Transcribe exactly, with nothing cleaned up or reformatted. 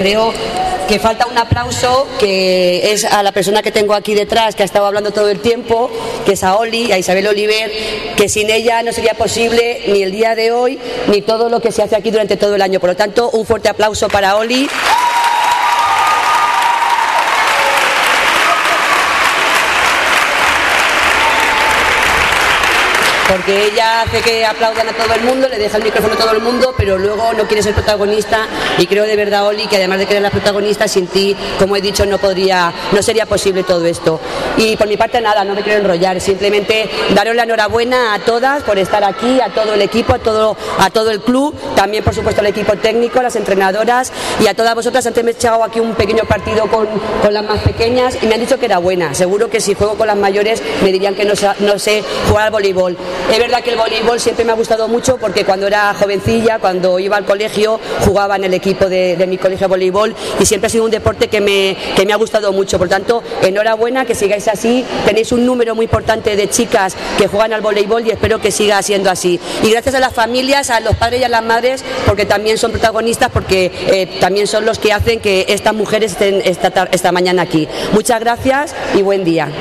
creo que falta un aplauso, que es a la persona que tengo aquí detrás, que ha estado hablando todo el tiempo, que es a Oli, a Isabel Oliver, que sin ella no sería posible ni el día de hoy, ni todo lo que se hace aquí durante todo el año. Por lo tanto, un fuerte aplauso para Oli. Porque ella hace que aplaudan a todo el mundo, le deja el micrófono a todo el mundo, pero luego no quiere ser protagonista, y creo de verdad, Oli, que además de querer la protagonista, sin ti, como he dicho, no podría, no sería posible todo esto. Y por mi parte nada, no me quiero enrollar, simplemente daros la enhorabuena a todas por estar aquí, a todo el equipo, a todo, a todo el club, también por supuesto al equipo técnico, a las entrenadoras y a todas vosotras. Antes me he echado aquí un pequeño partido con, con las más pequeñas y me han dicho que era buena. Seguro que si juego con las mayores me dirían que no sé, no sé jugar al voleibol. Es verdad que el voleibol siempre me ha gustado mucho, porque cuando era jovencilla, cuando iba al colegio, jugaba en el equipo de, de mi colegio de voleibol, y siempre ha sido un deporte que me, que me ha gustado mucho. Por tanto, enhorabuena, que sigáis así. Tenéis un número muy importante de chicas que juegan al voleibol y espero que siga siendo así. Y gracias a las familias, a los padres y a las madres, porque también son protagonistas, porque eh, también son los que hacen que estas mujeres estén esta, esta mañana aquí. Muchas gracias y buen día.